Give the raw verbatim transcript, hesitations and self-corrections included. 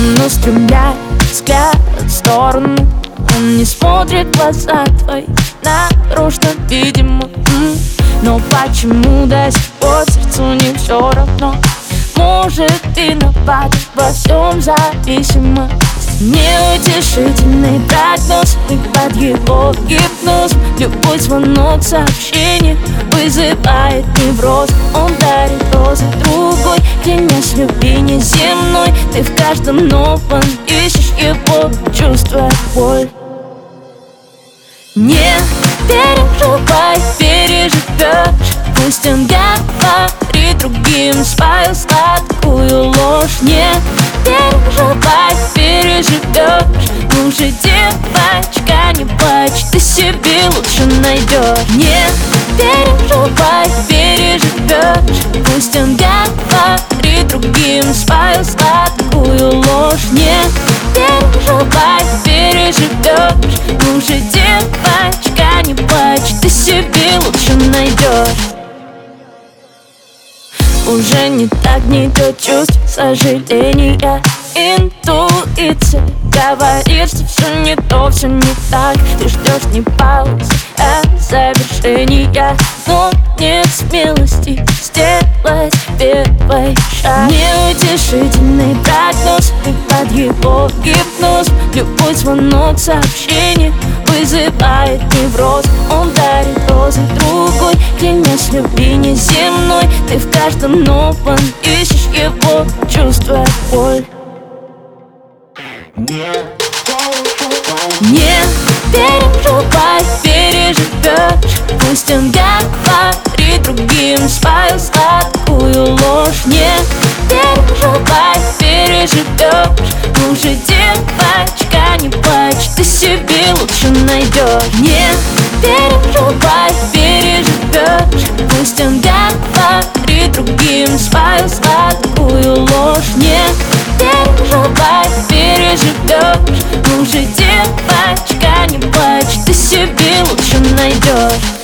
Он устремляет взгляд в сторону, он не смотрит в глаза твои, нарочно, видимо. м Но почему до сих пор сердцу не все равно? Может, виноват во всем зависимо. Неутешительный прогноз, и под его гипноз любой звонок, сообщение вызывает невроз. Он дарит розы другой, клянясь любви неземной. Ты в каждом новом ищешь его, чувствуя боль. Не переживай, переживешь. Пусть он говорит другим свою сладкую ложь. Не переживай, переживешь. Ну же, девочка, не плачь, ты себе лучше найдешь. Не переживай, переживешь. Пусть он говорит другим свою сладкую ложь. Не переживай, переживешь. Ну же, девочка, не плачь, ты себе лучше найдешь. Уже не так гнетет чувств сожаления. Интуиция говорит, что все не то, все не так. Ты ждешь не паузы, а завершения. Но нет смелости сделать первый шаг. Неутешительный прогноз, и под его гипноз любой звонок, сообщение вызывает невроз. Он дарит розы другой, клянясь любви неземной. Ты в каждом новом ищешь его, чувствуя боль. Не переживай, переживешь. Пусть он говорит другим свою сладкую ложь. Не переживай, переживешь. Ну же, девочка, не плачь, ты себе лучше найдешь. Не переживай, переживешь. Пусть он говорит другим свою сладкую ложь. Не переживай, переживешь. Ну же, девочка, не плачь, ты себе лучше найдешь.